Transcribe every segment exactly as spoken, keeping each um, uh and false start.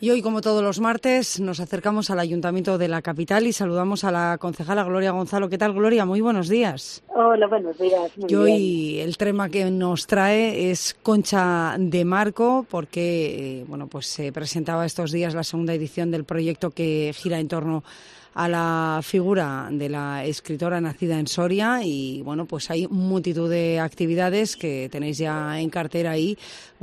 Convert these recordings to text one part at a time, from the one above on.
Y hoy, como todos los martes, nos acercamos al Ayuntamiento de la capital y saludamos a la concejala Gloria Gonzalo. ¿Qué tal, Gloria? Muy buenos días. Hola, buenos días. Muy y hoy bien. El tema que nos trae es Concha de Marco, porque eh, bueno, pues se presentaba estos días la segunda edición del proyecto que gira en torno a la figura de la escritora nacida en Soria y bueno, pues hay multitud de actividades que tenéis ya en cartera ahí,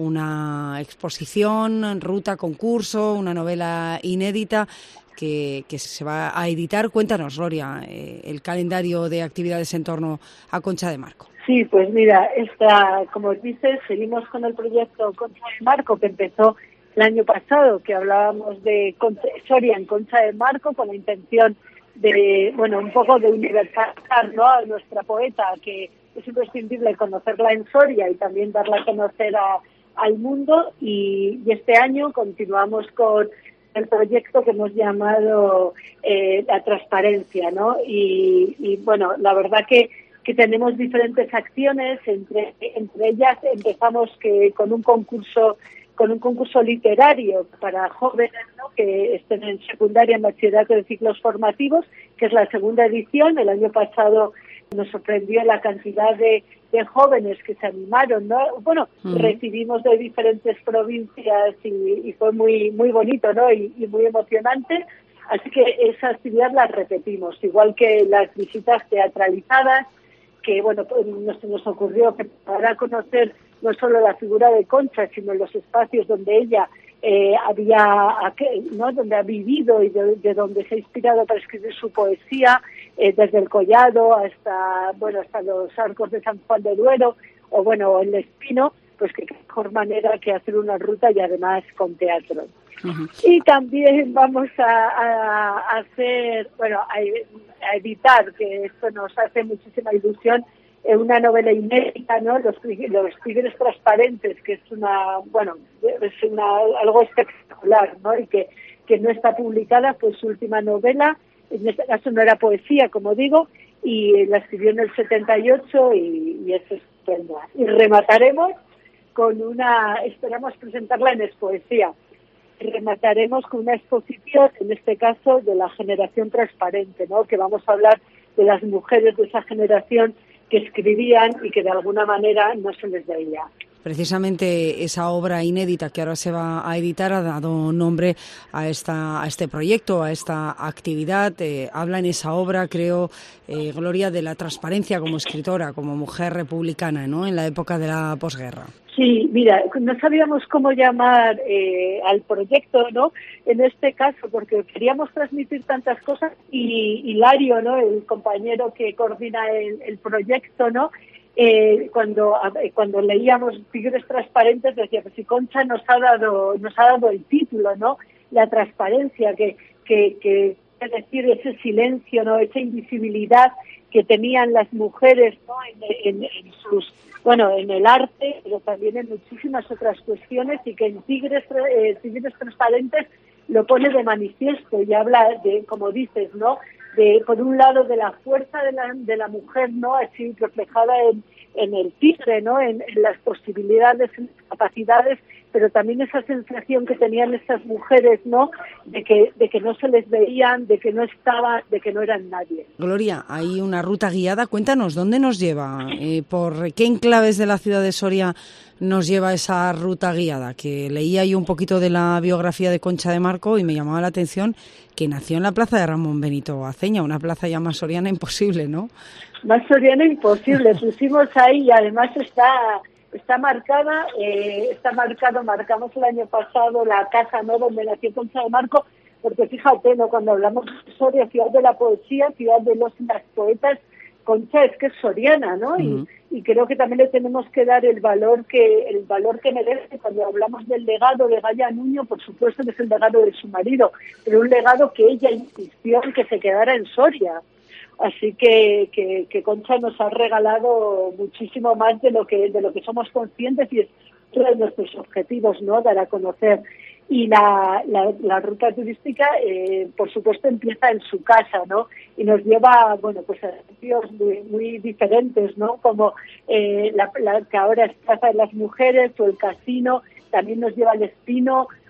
una exposición, ruta, concurso, una novela inédita que, que se va a editar. Cuéntanos, Gloria, eh, el calendario de actividades en torno a Concha de Marco. Sí, pues mira, esta, como dices, seguimos con el proyecto Concha de Marco que empezó el año pasado, que hablábamos de Soria en Concha de Marco con la intención de, bueno, un poco de universalizar, ¿no?, a nuestra poeta, que es imprescindible conocerla en Soria y también darla a conocer a, al mundo. Y, y este año continuamos con el proyecto que hemos llamado eh, la transparencia, ¿no? Y, y bueno, la verdad que que tenemos diferentes acciones, entre entre ellas empezamos que con un concurso con un concurso literario para jóvenes, ¿no?, que estén en secundaria, en bachillerato de ciclos formativos, que es la segunda edición. El año pasado nos sorprendió la cantidad de, de jóvenes que se animaron, ¿no? Bueno, uh-huh. recibimos de diferentes provincias y, y fue muy muy bonito, ¿no? Y, y muy emocionante. Así que esa actividad la repetimos, igual que las visitas teatralizadas, que bueno, pues nos, nos ocurrió que para conocer no solo la figura de Concha, sino los espacios donde ella eh, había, ¿no?, donde ha vivido y de, de donde se ha inspirado para escribir su poesía, eh, desde el Collado hasta, bueno, hasta los arcos de San Juan de Duero, o bueno, el Espino, pues que qué mejor manera que hacer una ruta y además con teatro. Uh-huh. Y también vamos a, a, a hacer, bueno, a, a editar, que esto nos hace muchísima ilusión, eh, una novela inédita, ¿no? Los, los Tigres Transparentes, que es una, bueno, es una algo espectacular, ¿no? Y que, que no está publicada, pues su última novela, en este caso no era poesía, como digo, y la escribió en el setenta y ocho y, y es estupenda. Y remataremos con una, esperamos presentarla en Expoesía. Remataremos con una exposición, en este caso, de la generación transparente, ¿no?, que vamos a hablar de las mujeres de esa generación que escribían y que de alguna manera no se les veía. Precisamente esa obra inédita que ahora se va a editar ha dado nombre a esta a este proyecto, a esta actividad. Eh, habla en esa obra, creo, eh, Gloria, de la transparencia como escritora, como mujer republicana, ¿no?, en la época de la posguerra. Sí, mira, no sabíamos cómo llamar eh, al proyecto, ¿no?, en este caso, porque queríamos transmitir tantas cosas y Hilario, ¿no?, el compañero que coordina el, el proyecto, ¿no?, Eh, cuando cuando leíamos Tigres Transparentes decía, pues si Concha nos ha dado nos ha dado el título, ¿no?, la transparencia, que que que es decir, ese silencio, ¿no?, esa invisibilidad que tenían las mujeres, ¿no?, en, en, en sus bueno en el arte, pero también en muchísimas otras cuestiones, y que en Tigres eh, Tigres Transparentes lo pone de manifiesto y habla de, como dices, ¿no?, de, por un lado, de la fuerza de la, de la mujer, ¿no?, así reflejada en, en el tigre, ¿no?, en, en las posibilidades, en las capacidades, pero también esa sensación que tenían estas mujeres, ¿no?, de que de que no se les veían, de que no estaban, de que no eran nadie. Gloria, hay una ruta guiada. Cuéntanos, ¿dónde nos lleva? Eh, ¿Por qué enclaves de la ciudad de Soria nos lleva esa ruta guiada? Que leía yo un poquito de la biografía de Concha de Marco y me llamaba la atención que nació en la plaza de Ramón Benito Aceña, una plaza ya más soriana imposible, ¿no? Más soriana imposible. Pusimos ahí y además está está marcada, eh, está marcado, marcamos el año pasado la casa, ¿no?, donde nació Concha de Marco, porque fíjate, ¿no?, cuando hablamos de Soria, ciudad de la poesía, ciudad de los y las poetas, Concha es que es soriana, ¿no? Uh-huh. Y, y creo que también le tenemos que dar el valor que el valor que merece. Cuando hablamos del legado de Gaya Nuño, por supuesto que es el legado de su marido, pero un legado que ella insistió en que se quedara en Soria. Así que, que, que Concha nos ha regalado muchísimo más de lo que de lo que somos conscientes, y es uno de nuestros objetivos, ¿no?, dar a conocer. Y la, la, la ruta turística, eh, por supuesto, empieza en su casa, ¿no?, y nos lleva, bueno, pues a sitios muy, muy diferentes, ¿no?, como eh, la, la que ahora es Plaza de las Mujeres o el Casino. También nos lleva al Espino,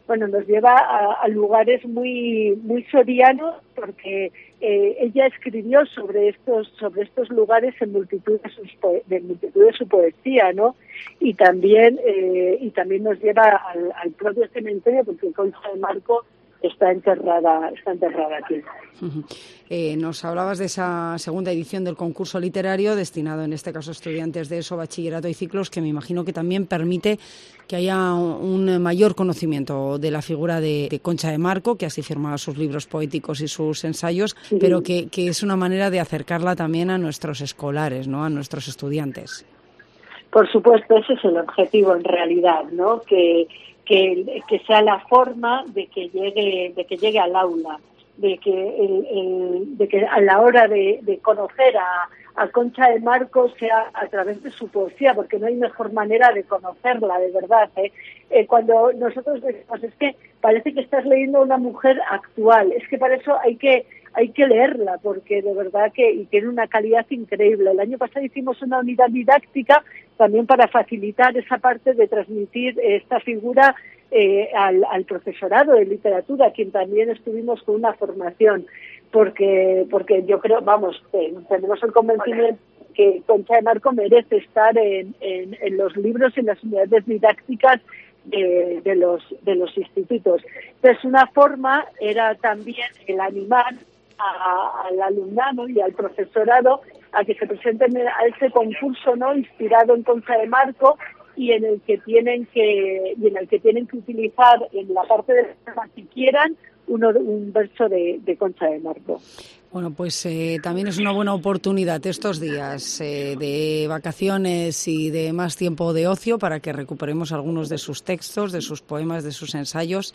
bueno, nos lleva a, a lugares muy muy sorianos, porque eh, ella escribió sobre estos sobre estos lugares en multitud de, sus poe- de multitud de su poesía, ¿no? Y también eh, y también nos lleva al, al propio cementerio, porque Concha de Marco está enterrada está enterrada aquí. Uh-huh. Eh, nos hablabas de esa segunda edición del concurso literario, destinado en este caso a estudiantes de ESO, bachillerato y ciclos, que me imagino que también permite que haya un mayor conocimiento de la figura de, de Concha de Marco, que así firmaba sus libros poéticos y sus ensayos, sí. pero que, que es una manera de acercarla también a nuestros escolares, ¿no?, a nuestros estudiantes. Por supuesto, ese es el objetivo en realidad, ¿no? Que que, que sea la forma de que llegue de que llegue al aula, de que el, el, de que a la hora de, de conocer a, a Concha de Marco sea a través de su poesía, porque no hay mejor manera de conocerla, de verdad, ¿eh? Eh, cuando nosotros decimos, es que parece que estás leyendo a una mujer actual, es que para eso hay que hay que leerla, porque de verdad que y tiene una calidad increíble. El año pasado hicimos una unidad didáctica también para facilitar esa parte de transmitir esta figura eh, al, al profesorado de literatura, a quien también estuvimos con una formación, porque porque yo creo, vamos, eh, tenemos el convencimiento que Concha de Marco merece estar en, en, en los libros y en las unidades didácticas de, de los de los institutos. Entonces, una forma era también el animar a, al alumnado y al profesorado a que se presenten a este concurso, ¿no?, inspirado en Concha de Marco, y en el que tienen que y en el que tienen que utilizar en la parte del tema que quieran uno un verso de, de Concha de Marco. Bueno, pues eh, también es una buena oportunidad estos días eh, de vacaciones y de más tiempo de ocio para que recuperemos algunos de sus textos, de sus poemas, de sus ensayos,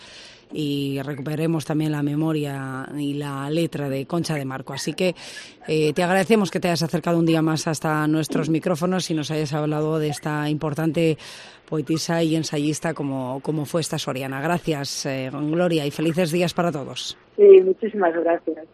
y recuperemos también la memoria y la letra de Concha de Marco. Así que eh, te agradecemos que te hayas acercado un día más hasta nuestros micrófonos y nos hayas hablado de esta importante poetisa y ensayista como, como fue esta soriana. Gracias, eh, Gloria, y felices días para todos. Sí, muchísimas gracias.